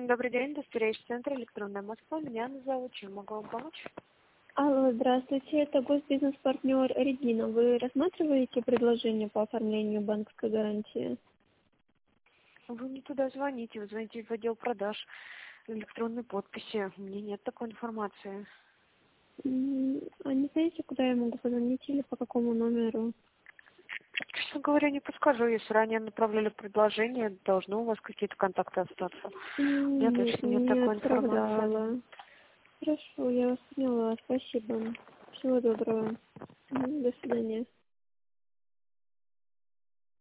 Добрый день, Достеречь центр электронная Москва. Меня зовут. Чем могу вам помочь? Алло, здравствуйте, это госбизнес-партнер Регина. Вы рассматриваете предложение по оформлению банковской гарантии? Вы не туда звоните, вы звоните в отдел продаж электронной подписи. У меня нет такой информации. А не знаете, куда я могу позвонить или по какому номеру? Честно говоря, не подскажу. Если ранее направляли предложение, должны у вас какие-то контакты остаться. У меня Нет, точно нет не такой информации. отправляла. Хорошо, я вас поняла, спасибо. Всего доброго. До свидания.